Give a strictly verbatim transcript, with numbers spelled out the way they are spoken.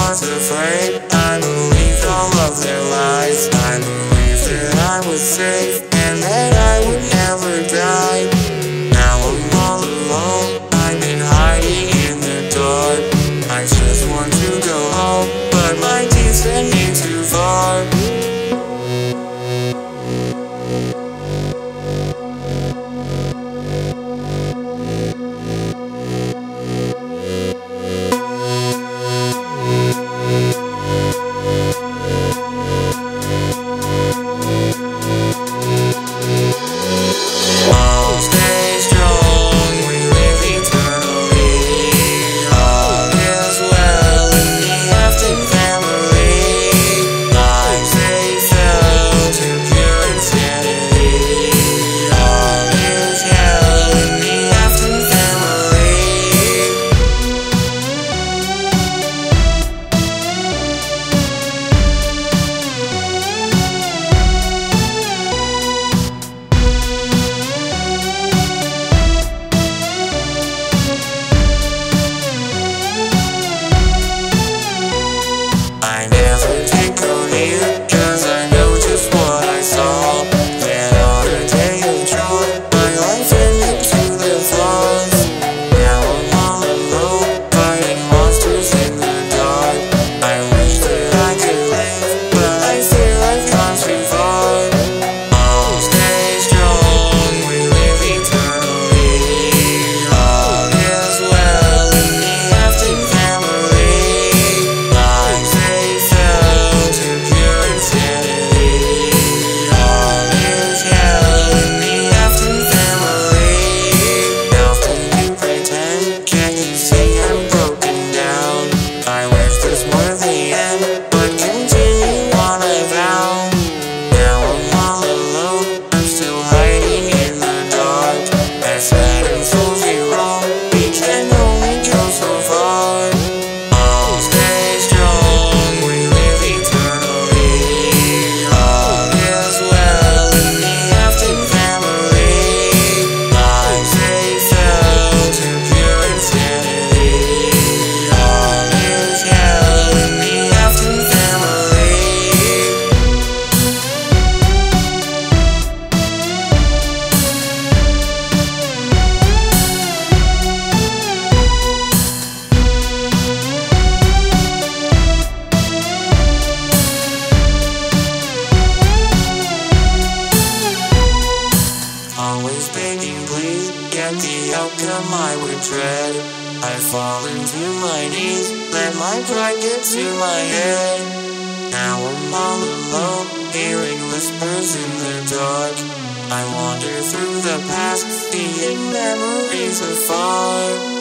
was afraid. I believed all of their lies. I believed that I was safe and that I would never die. Now I'm all alone, I've been hiding in the dark. I just want to go home, but my teeth send me too far. I never take on you, cause I know just what I saw. That on a day of joy, my life ended to the flaws. Now I'm all alone, fighting monsters in the dark. I wish that I could live, but I fear I've gone too far. Oh, stay strong, we live eternally. All is well in the Afton family. Lives always begging, please get the outcome I would dread. I fall into my knees, let my pride get to my head. Now I'm all alone, hearing whispers in the dark. I wander through the past, seeing memories afar.